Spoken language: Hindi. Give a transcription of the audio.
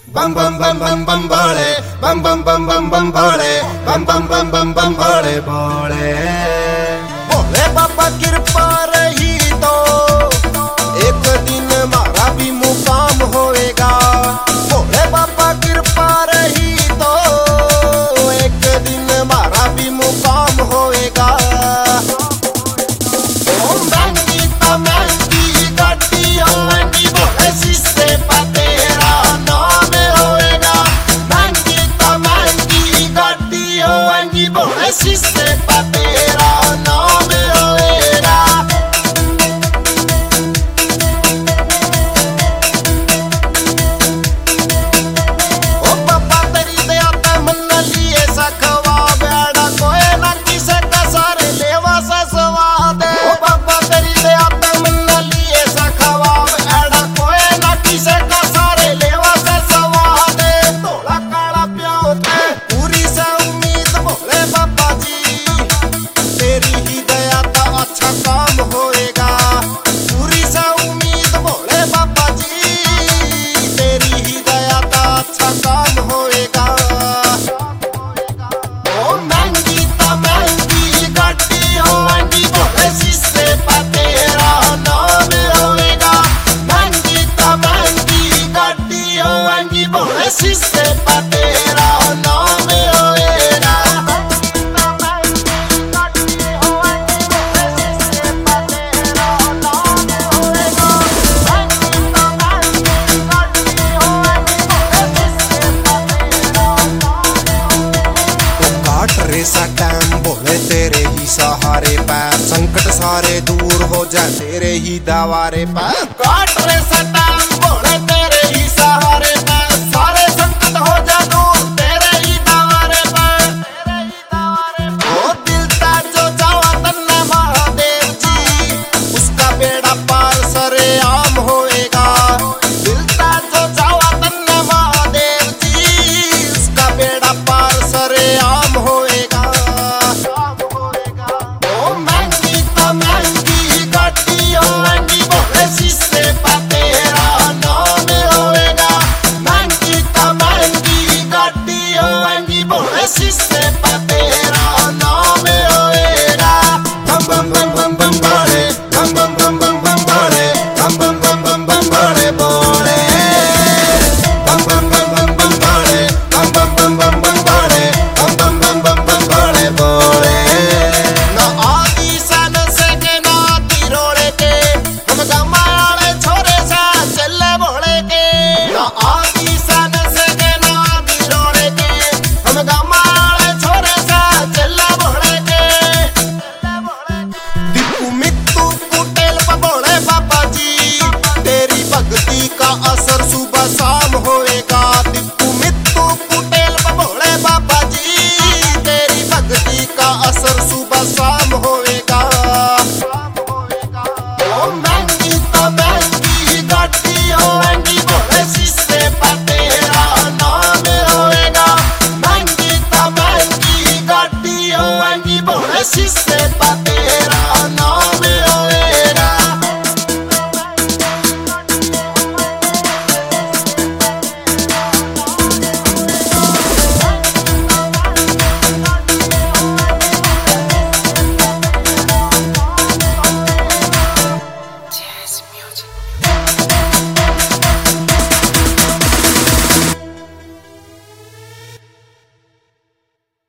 bam bam bam bam bam bole, bam bam bam bam bam bole, bam bam bam bam bam bole bole। भोले बाबा कृपा रही तो एक दिन हमारा भी मुकाम होएगा। भोले बाबा कृपा रही तो एक दिन हमारा भी मुकाम होएगा। Existe pa' तेरा नाम होएगा। ओ बाबा तेरी दया ते मन लिए सखवा बेड़ा कोई ना किसे का सारे लेवा सा स्वाद। ओ बाबा तेरी दया ते मन लिए सखवा बेड़ा कोई ना किसे का सारे लेवा सा स्वाद। थोड़ा काला प्याओ ते पूरी सा उम्मीद भोले बाबा अच्छा काम होएगा। पूरी सा उम्मीद भोले बाबा जी तेरी ही दया का अच्छा काम होएगा। ओ महंगी तो महंगी गाड़ी होएगी भोले शीशे पर तेरा नाम होएगा। महंगी तो महंगी गाड़ी होएगी भोले शीशे पर तेरा नाम होएगा। सा टाइम भोले तेरे ही सहारे पैर संकट सारे दूर हो जाए तेरे ही दवारे पैर। काट रे सा टाइम भोले तेरे ही सहारे पैर सारे संकट हो जाए दूर तेरे ही दवारे पैर। ओ दिल ता जो जावा तन्ने महादेव जी उसका बेड़ा पार सरे आम होएगा। दिल ता जो जावा तन्ने महादेव जी उसका बेड़ा पार सरे आम होएगा। असर सुबह